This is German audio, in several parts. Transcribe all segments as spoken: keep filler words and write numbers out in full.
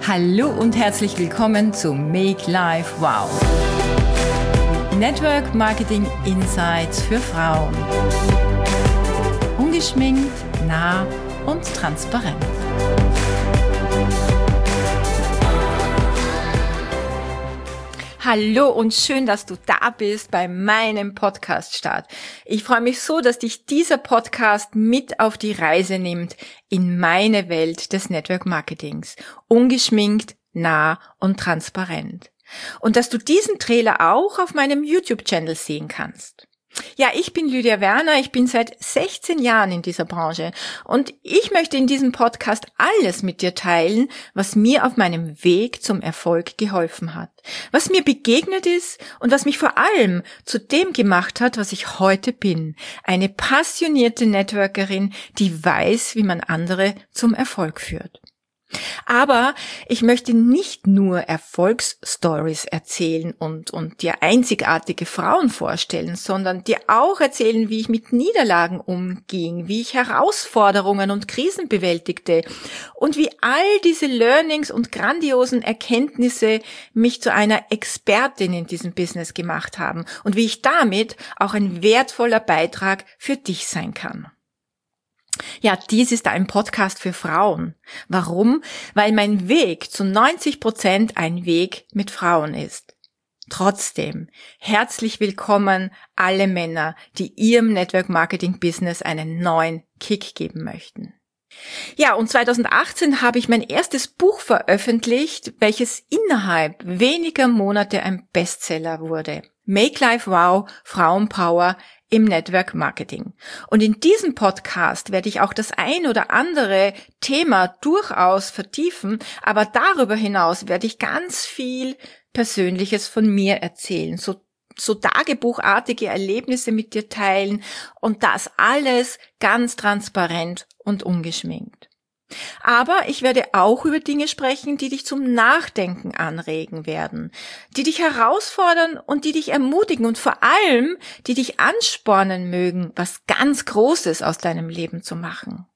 Hallo und herzlich willkommen zu Make Life Wow. Network Marketing Insights für Frauen. Ungeschminkt, nah und transparent. Hallo und schön, dass du da bist bei meinem Podcast-Start. Ich freue mich so, dass dich dieser Podcast mit auf die Reise nimmt in meine Welt des Network Marketings. Ungeschminkt, nah und transparent. Und dass du diesen Trailer auch auf meinem YouTube-Channel sehen kannst. Ja, ich bin Lydia Werner, ich bin seit sechzehn Jahren in dieser Branche und ich möchte in diesem Podcast alles mit dir teilen, was mir auf meinem Weg zum Erfolg geholfen hat, was mir begegnet ist und was mich vor allem zu dem gemacht hat, was ich heute bin, eine passionierte Networkerin, die weiß, wie man andere zum Erfolg führt. Aber ich möchte nicht nur Erfolgsstories erzählen und, und dir einzigartige Frauen vorstellen, sondern dir auch erzählen, wie ich mit Niederlagen umging, wie ich Herausforderungen und Krisen bewältigte und wie all diese Learnings und grandiosen Erkenntnisse mich zu einer Expertin in diesem Business gemacht haben und wie ich damit auch ein wertvoller Beitrag für dich sein kann. Ja, dies ist ein Podcast für Frauen. Warum? Weil mein Weg zu neunzig Prozent ein Weg mit Frauen ist. Trotzdem, herzlich willkommen alle Männer, die ihrem Network Marketing Business einen neuen Kick geben möchten. Ja, und zweitausendachtzehn habe ich mein erstes Buch veröffentlicht, welches innerhalb weniger Monate ein Bestseller wurde. Make Life Wow, Frauenpower im Network Marketing. Und in diesem Podcast werde ich auch das ein oder andere Thema durchaus vertiefen, aber darüber hinaus werde ich ganz viel Persönliches von mir erzählen, so so tagebuchartige Erlebnisse mit dir teilen und das alles ganz transparent und ungeschminkt. Aber ich werde auch über Dinge sprechen, die dich zum Nachdenken anregen werden, die dich herausfordern und die dich ermutigen und vor allem, die dich anspornen mögen, was ganz Großes aus deinem Leben zu machen.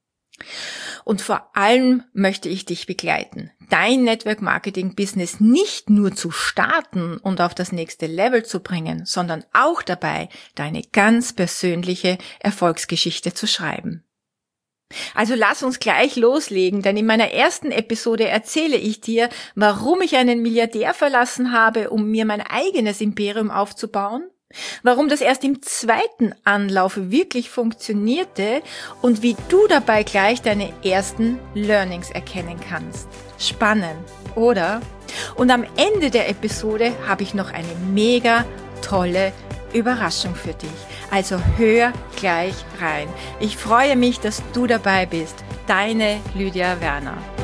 Und vor allem möchte ich dich begleiten, dein Network Marketing Business nicht nur zu starten und auf das nächste Level zu bringen, sondern auch dabei, deine ganz persönliche Erfolgsgeschichte zu schreiben. Also lass uns gleich loslegen, denn in meiner ersten Episode erzähle ich dir, warum ich einen Milliardär verlassen habe, um mir mein eigenes Imperium aufzubauen, warum das erst im zweiten Anlauf wirklich funktionierte und wie du dabei gleich deine ersten Learnings erkennen kannst. Spannend, oder? Und am Ende der Episode habe ich noch eine mega tolle Überraschung für dich. Also hör gleich rein. Ich freue mich, dass du dabei bist. Deine Lydia Werner.